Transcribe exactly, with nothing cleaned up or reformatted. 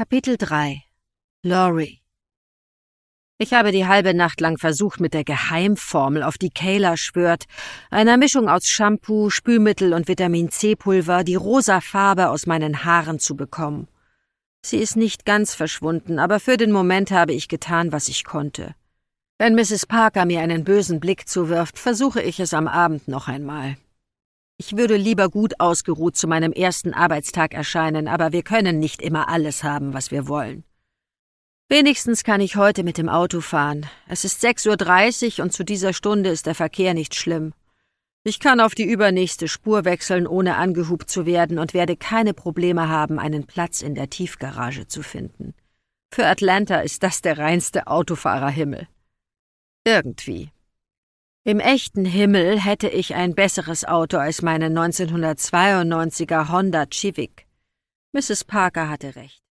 Kapitel drei. Laurie. Ich habe die halbe Nacht lang versucht, mit der Geheimformel, auf die Kayla schwört, einer Mischung aus Shampoo, Spülmittel und Vitamin-C-Pulver, die rosa Farbe aus meinen Haaren zu bekommen. Sie ist nicht ganz verschwunden, aber für den Moment habe ich getan, was ich konnte. Wenn Misses Parker mir einen bösen Blick zuwirft, versuche ich es am Abend noch einmal. Ich würde lieber gut ausgeruht zu meinem ersten Arbeitstag erscheinen, aber wir können nicht immer alles haben, was wir wollen. Wenigstens kann ich heute mit dem Auto fahren. Es ist sechs Uhr dreißig und zu dieser Stunde ist der Verkehr nicht schlimm. Ich kann auf die übernächste Spur wechseln, ohne angehupt zu werden und werde keine Probleme haben, einen Platz in der Tiefgarage zu finden. Für Atlanta ist das der reinste Autofahrerhimmel. Irgendwie. Im echten Himmel hätte ich ein besseres Auto als meinen neunzehnhundertzweiundneunziger Honda Civic. Misses Parker hatte recht.